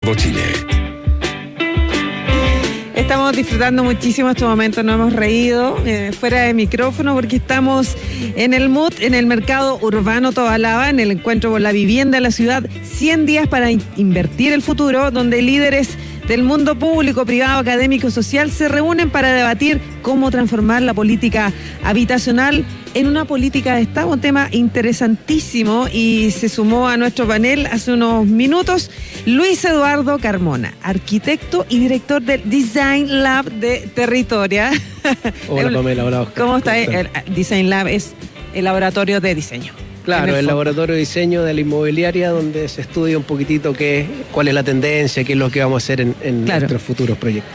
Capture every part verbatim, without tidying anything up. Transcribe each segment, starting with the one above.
Chile. Estamos disfrutando muchísimo estos momentos, nos hemos reído eh, fuera de micrófono porque estamos en el M U T, en el mercado urbano Tobalaba, en el encuentro por la vivienda de la ciudad, cien días para in- invertir el futuro, donde líderes del mundo público, privado, académico, social se reúnen para debatir cómo transformar la política habitacional en una política de Estado, un tema interesantísimo, y se sumó a nuestro panel hace unos minutos Luis Eduardo Carmona, arquitecto y director del Design Lab de Territoria. Hola Pamela, hola Oscar. ¿Cómo está? El Design Lab es el laboratorio de diseño. Claro, el, el laboratorio de diseño de la inmobiliaria, donde se estudia un poquitito qué, cuál es la tendencia, qué es lo que vamos a hacer en, en claro. nuestros futuros proyectos.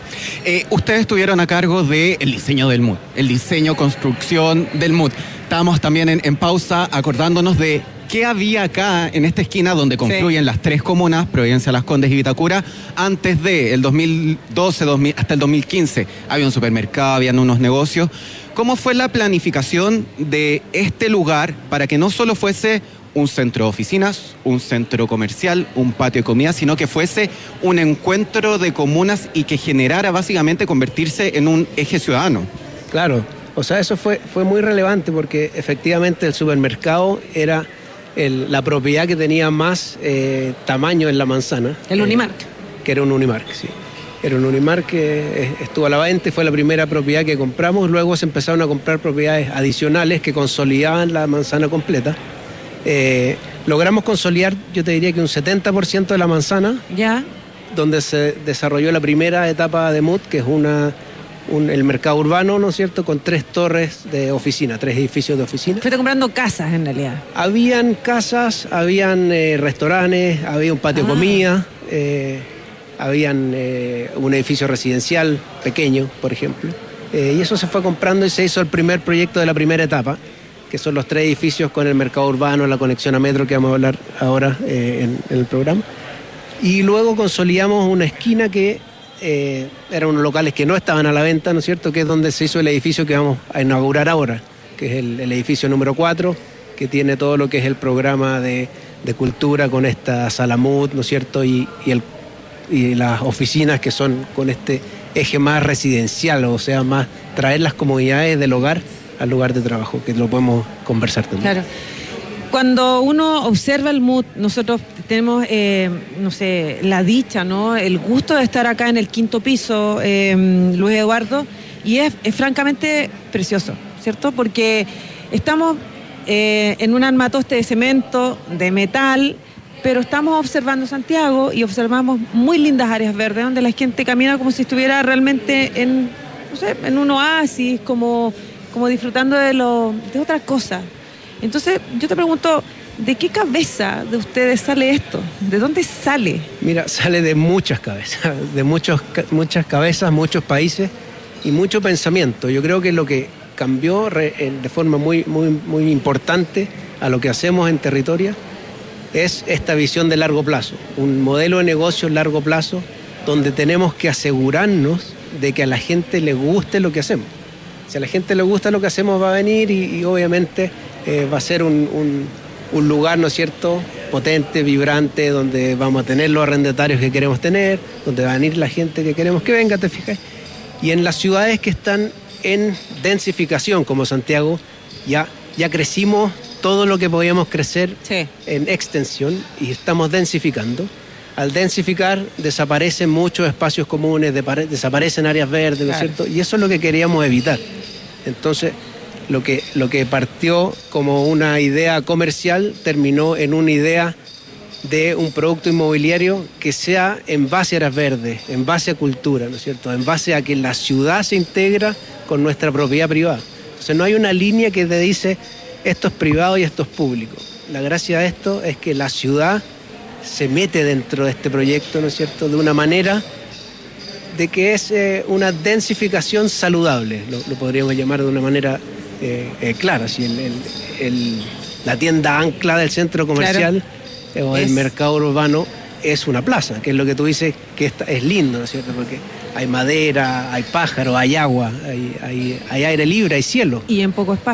Eh, ustedes estuvieron a cargo del diseño del M U D, el diseño, construcción del M U D. Estábamos también en, en pausa acordándonos de qué había acá en esta esquina donde confluyen sí. las tres comunas, Providencia, Las Condes y Vitacura, antes de el dos mil doce dos mil, hasta el dos mil quince. Había un supermercado, habían unos negocios. ¿Cómo fue la planificación de este lugar para que no solo fuese un centro de oficinas, un centro comercial, un patio de comida, sino que fuese un encuentro de comunas y que generara básicamente convertirse en un eje ciudadano? Claro, o sea, eso fue, fue muy relevante porque efectivamente el supermercado era el, la propiedad que tenía más eh, tamaño en la manzana. El Unimark. Eh, que era un Unimark, sí. Era un Unimark que estuvo a la venta y fue la primera propiedad que compramos. Luego se empezaron a comprar propiedades adicionales que consolidaban la manzana completa. Eh, logramos consolidar, yo te diría que un setenta por ciento de la manzana, ya, donde se desarrolló la primera etapa de M U D, que es una, un, el mercado urbano, ¿no es cierto?, con tres torres de oficina, tres edificios de oficina. Fuiste comprando casas en realidad. Habían casas, habían eh, restaurantes, había un patio de ah. comida, eh, habían eh, un edificio residencial pequeño, por ejemplo, eh, y eso se fue comprando y se hizo el primer proyecto de la primera etapa, que son los tres edificios con el mercado urbano, la conexión a metro, que vamos a hablar ahora eh, en, en el programa. Y luego consolidamos una esquina que eh, eran unos locales que no estaban a la venta, ¿no es cierto?, que es donde se hizo el edificio que vamos a inaugurar ahora, que es el, el edificio número cuatro, que tiene todo lo que es el programa de, de cultura con esta sala M U D, ¿no es cierto?, y, y el y las oficinas que son con este eje más residencial, o sea, más traer las comodidades del hogar al lugar de trabajo, que lo podemos conversar también. Claro. Cuando uno observa el M U D, nosotros tenemos, eh, no sé, la dicha, ¿no?, el gusto de estar acá en el quinto piso, eh, Luis Eduardo, y es, es francamente precioso, ¿cierto? Porque estamos eh, en un armatoste de cemento, de metal, pero estamos observando Santiago y observamos muy lindas áreas verdes donde la gente camina como si estuviera realmente en, no sé, en un oasis, como, como disfrutando de, lo, de otra cosa. Entonces, yo te pregunto, ¿de qué cabeza de ustedes sale esto? ¿De dónde sale? Mira, sale de muchas cabezas, de muchos, muchas cabezas, muchos países y mucho pensamiento. Yo creo que lo que cambió de forma muy, muy, muy importante a lo que hacemos en Territoria es esta visión de largo plazo, un modelo de negocio a largo plazo donde tenemos que asegurarnos de que a la gente le guste lo que hacemos. Si a la gente le gusta lo que hacemos, va a venir y, y obviamente eh, va a ser un, un, un lugar, ¿no es cierto?, potente, vibrante, donde vamos a tener los arrendatarios que queremos tener, donde va a venir la gente que queremos que venga, ¿te fijas? Y en las ciudades que están en densificación, como Santiago, ya, ya crecimos todo lo que podíamos crecer sí. en extensión y estamos densificando. Al densificar desaparecen muchos espacios comunes, desaparecen áreas verdes, ¿no es cierto? Y eso es lo que queríamos evitar. Entonces, lo que, lo que partió como una idea comercial terminó en una idea de un producto inmobiliario que sea en base a áreas verdes, en base a cultura, ¿no es cierto? En base a que la ciudad se integra con nuestra propiedad privada. Entonces, no hay una línea que te dice esto es privado y esto es público. La gracia de esto es que la ciudad se mete dentro de este proyecto, ¿no es cierto?, de una manera de que es eh, una densificación saludable, lo, lo podríamos llamar de una manera eh, eh, clara. Si el, el, el, la tienda ancla del centro comercial claro. eh, o el es... mercado urbano es una plaza, que es lo que tú dices que esta, es lindo, ¿no es cierto?, porque hay madera, hay pájaros, hay agua, hay, hay, hay aire libre, hay cielo. Y en poco espacio.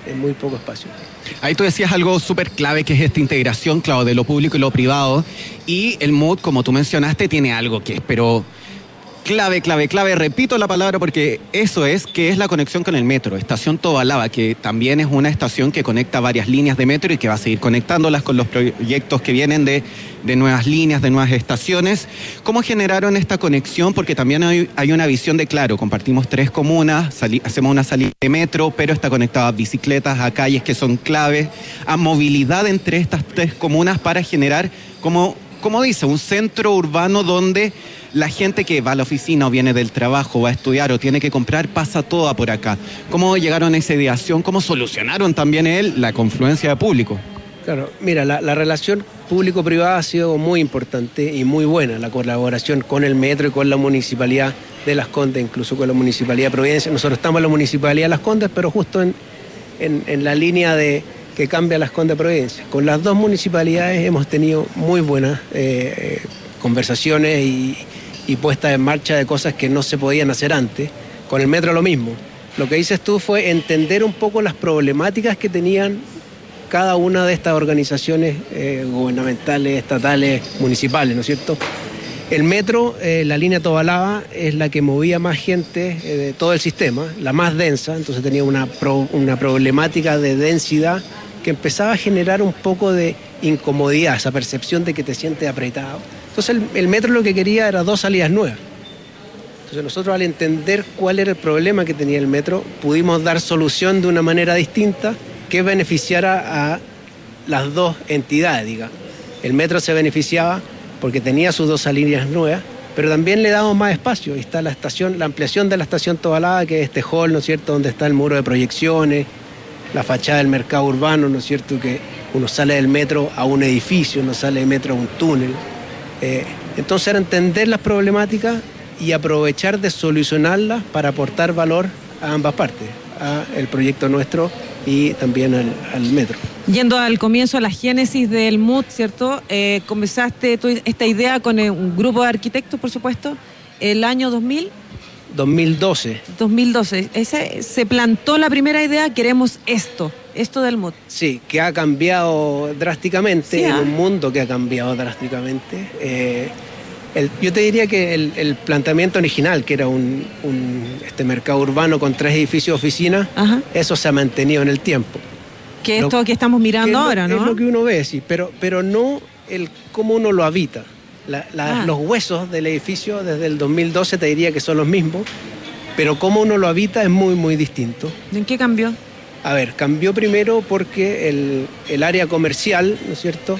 en muy poco espacio. Ahí tú decías algo súper clave, que es esta integración, claro, de lo público y lo privado. Y el M U D, como tú mencionaste, tiene algo que es, pero clave, clave, clave. Repito la palabra porque eso es, que es la conexión con el metro. Estación Tobalaba, que también es una estación que conecta varias líneas de metro y que va a seguir conectándolas con los proyectos que vienen de, de nuevas líneas, de nuevas estaciones. ¿Cómo generaron esta conexión? Porque también hay, hay una visión de, claro, compartimos tres comunas, sali, hacemos una salida de metro, pero está conectada a bicicletas, a calles que son claves, a movilidad entre estas tres comunas para generar, como, como dice, un centro urbano donde la gente que va a la oficina o viene del trabajo, va a estudiar o tiene que comprar, pasa toda por acá. ¿Cómo llegaron a esa ideación? ¿Cómo solucionaron también él la confluencia de público? Claro, mira, la, la relación público-privada ha sido muy importante y muy buena, la colaboración con el metro y con la municipalidad de Las Condes, incluso con la municipalidad de Providencia. Nosotros estamos en la municipalidad de Las Condes, pero justo en, en, en la línea de que cambia Las Condes a Providencia. Con las dos municipalidades hemos tenido muy buenas eh, conversaciones y y puesta en marcha de cosas que no se podían hacer antes. Con el metro lo mismo. Lo que dices tú fue entender un poco las problemáticas que tenían cada una de estas organizaciones eh, gubernamentales, estatales, municipales, ¿no es cierto? El metro, eh, la línea Tobalaba, es la que movía más gente eh, de todo el sistema, la más densa, entonces tenía una, pro, una problemática de densidad que empezaba a generar un poco de incomodidad, esa percepción de que te sientes apretado. Entonces el, el metro lo que quería era dos salidas nuevas. Entonces nosotros, al entender cuál era el problema que tenía el metro, pudimos dar solución de una manera distinta que beneficiara a las dos entidades, digamos. El metro se beneficiaba porque tenía sus dos salidas nuevas, pero también le damos más espacio. Ahí está la estación, la ampliación de la estación Tobalaba, que es este hall, ¿no es cierto?, donde está el muro de proyecciones, la fachada del mercado urbano, ¿no es cierto?, que uno sale del metro a un edificio, no sale del metro a un túnel. Eh, entonces era entender las problemáticas y aprovechar de solucionarlas para aportar valor a ambas partes, al proyecto nuestro y también al, al metro. Yendo al comienzo, a la génesis del M U D, ¿cierto? Eh, comenzaste tú esta idea con un grupo de arquitectos, por supuesto, el año dos mil. dos mil doce. dos mil doce. Ese, se plantó la primera idea, queremos esto. Esto del M U D. Sí, que ha cambiado drásticamente, sí, en un mundo que ha cambiado drásticamente. Eh, el, yo te diría que el, el planteamiento original, que era un, un este mercado urbano con tres edificios de oficinas, ajá, eso se ha mantenido en el tiempo. Que esto lo, que estamos mirando ahora, lo, ¿no? Es lo que uno ve, sí, pero, pero no el cómo uno lo habita. La, la, ah. Los huesos del edificio desde el dos mil doce te diría que son los mismos, pero cómo uno lo habita es muy, muy distinto. ¿En qué cambió? A ver, cambió primero porque el, el área comercial, ¿no es cierto?,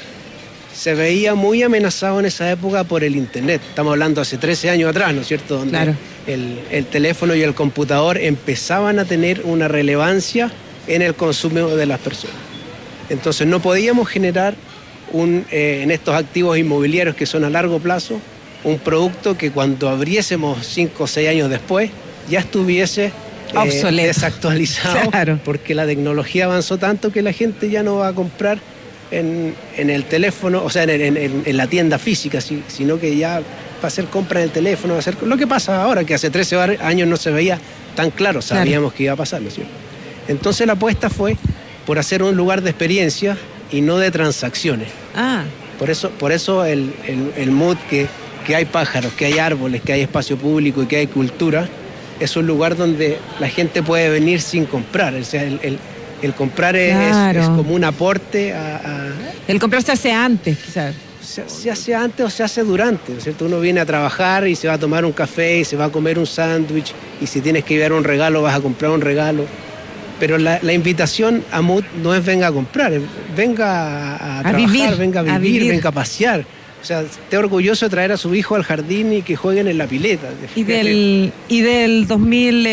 se veía muy amenazado en esa época por el Internet. Estamos hablando hace trece años atrás, ¿no es cierto?, donde claro, el, el teléfono y el computador empezaban a tener una relevancia en el consumo de las personas. Entonces no podíamos generar un, eh, en estos activos inmobiliarios que son a largo plazo, un producto que cuando abriésemos cinco o seis años después ya estuviese Eh, desactualizado, claro, porque la tecnología avanzó tanto que la gente ya no va a comprar en, en el teléfono, o sea, en, en, en la tienda física, sino que ya va a hacer compra en el teléfono, va a hacer lo que pasa ahora, que hace trece años no se veía tan claro, sabíamos claro, que iba a pasar, ¿no es cierto? Entonces la apuesta fue por hacer un lugar de experiencia y no de transacciones. Ah. Por eso, por eso el, el, el M U D, que, que hay pájaros, que hay árboles, que hay espacio público y que hay cultura, es un lugar donde la gente puede venir sin comprar. O sea, el, el, el comprar claro, es, es como un aporte a, a... El comprar se hace antes, quizás. Se, se hace antes o se hace durante, ¿no es cierto? Uno viene a trabajar y se va a tomar un café y se va a comer un sándwich, y si tienes que llevar un regalo vas a comprar un regalo. Pero la, la invitación a M U D no es venga a comprar, es venga a, a, a trabajar, vivir, venga a vivir, a vivir, venga a pasear. O sea, esté orgulloso de traer a su hijo al jardín y que jueguen en la pileta. ¿Y del, y del dos mil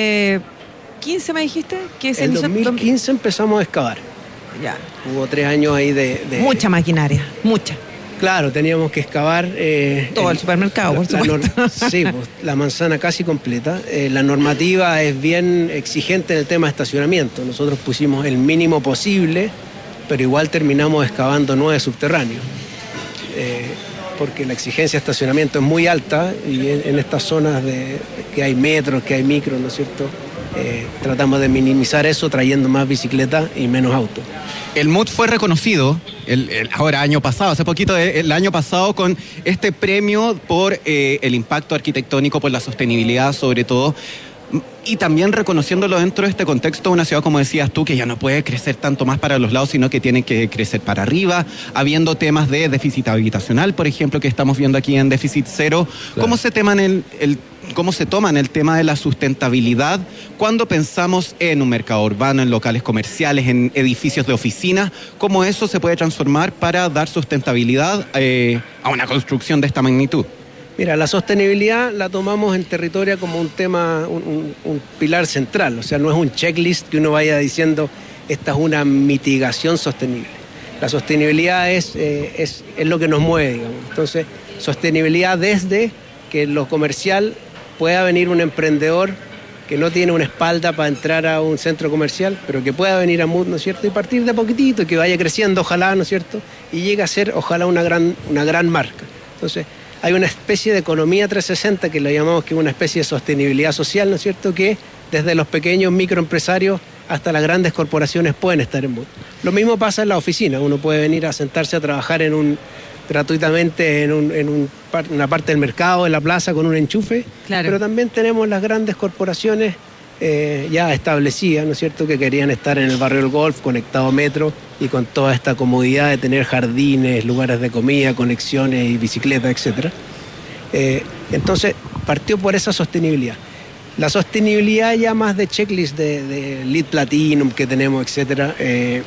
quince me dijiste? Que se en dos mil quince empezamos a excavar. Ya. Hubo tres años ahí de... de mucha maquinaria, mucha. Claro, teníamos que excavar... Eh, Todo el, el supermercado, por supuesto. La, sí, pues, la manzana casi completa. Eh, la normativa es bien exigente en el tema de estacionamiento. Nosotros pusimos el mínimo posible, pero igual terminamos excavando nueve subterráneos. Eh, porque la exigencia de estacionamiento es muy alta y en, en estas zonas de, que hay metros, que hay micros, ¿no es cierto?, eh, tratamos de minimizar eso trayendo más bicicletas y menos autos. El M U D fue reconocido, el, el, ahora año pasado, hace poquito, el año pasado, con este premio por eh, el impacto arquitectónico, por la sostenibilidad sobre todo, y también reconociéndolo dentro de este contexto de una ciudad, como decías tú, que ya no puede crecer tanto más para los lados, sino que tiene que crecer para arriba, habiendo temas de déficit habitacional, por ejemplo, que estamos viendo aquí en déficit cero. Claro. ¿Cómo se toman el, el, cómo se toman el tema de la sustentabilidad cuando pensamos en un mercado urbano, en locales comerciales, en edificios de oficinas? ¿Cómo eso se puede transformar para dar sustentabilidad eh, a una construcción de esta magnitud? Mira, la sostenibilidad la tomamos en Territoria como un tema, un, un, un pilar central. O sea, no es un checklist que uno vaya diciendo esta es una mitigación sostenible. La sostenibilidad es, eh, es, es lo que nos mueve, digamos. Entonces, sostenibilidad desde que en lo comercial pueda venir un emprendedor que no tiene una espalda para entrar a un centro comercial, pero que pueda venir a M U D, ¿no es cierto? Y partir de poquitito, que vaya creciendo, ojalá, ¿no es cierto? Y llegue a ser, ojalá, una gran, una gran marca. Entonces, hay una especie de economía trescientos sesenta que la llamamos que es una especie de sostenibilidad social, ¿no es cierto?, que desde los pequeños microempresarios hasta las grandes corporaciones pueden estar en M U D. Lo mismo pasa en la oficina, uno puede venir a sentarse a trabajar en un, gratuitamente en, un, en un, una parte del mercado, en la plaza, con un enchufe, claro. Pero también tenemos las grandes corporaciones eh, ya establecidas, ¿no es cierto?, que querían estar en el barrio del Golf, conectado a metro, y con toda esta comodidad de tener jardines, lugares de comida, conexiones y bicicletas, etcétera. Eh, entonces, partió por esa sostenibilidad. La sostenibilidad ya más de checklist de, de LEED Platinum que tenemos, etcétera, eh,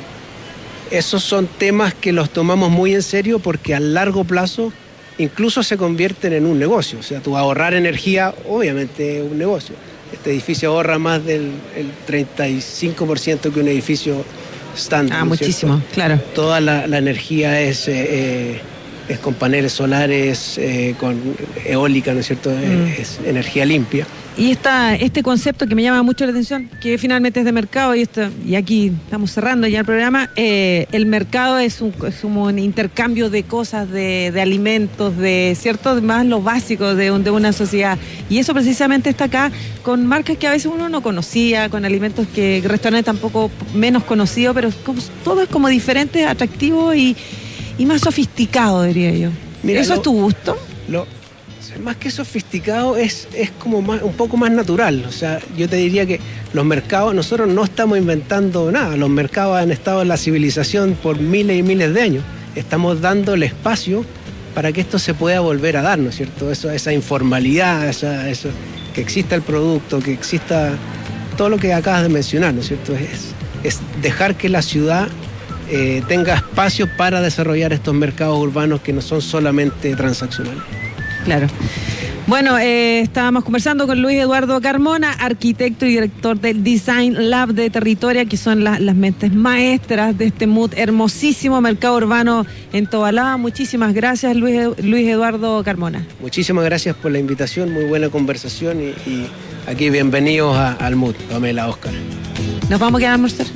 esos son temas que los tomamos muy en serio porque a largo plazo incluso se convierten en un negocio. O sea, tú ahorrar energía, obviamente es un negocio. Este edificio ahorra más del el treinta y cinco por ciento que un edificio estándar. Ah, muchísimo, ¿cierto? Claro. Toda la, la energía es, eh, eh, es con paneles solares, eh, con eólica, ¿no es cierto? Mm. Es, es energía limpia. Y esta, este concepto que me llama mucho la atención, que finalmente es de mercado, y esto, y aquí estamos cerrando ya el programa, eh, el mercado es, un, es como un intercambio de cosas, de, de alimentos, de cierto, más lo básico de, de una sociedad. Y eso precisamente está acá con marcas que a veces uno no conocía, con alimentos que restaurantes tampoco menos conocidos, pero como, todo es como diferente, atractivo y, y más sofisticado, diría yo. Mira, ¿eso lo, es tu gusto? Lo, más que sofisticado es, es como más, un poco más natural. O sea, yo te diría que los mercados, nosotros no estamos inventando nada. Los mercados han estado en la civilización por miles y miles de años. Estamos dando el espacio para que esto se pueda volver a dar, ¿no es cierto? Eso, esa informalidad, esa, eso, que exista el producto, que exista todo lo que acabas de mencionar, ¿no es cierto? Es, es dejar que la ciudad eh, tenga espacio para desarrollar estos mercados urbanos que no son solamente transaccionales. Claro. Bueno, eh, estábamos conversando con Luis Eduardo Carmona, arquitecto y director del Design Lab de Territoria, que son la, las mentes maestras de este M U D, hermosísimo mercado urbano en Tobalaba. Muchísimas gracias, Luis, Luis Eduardo Carmona. Muchísimas gracias por la invitación, muy buena conversación y, y aquí bienvenidos a, al M U D, Pamela, Óscar. Nos vamos a quedar a almorzar.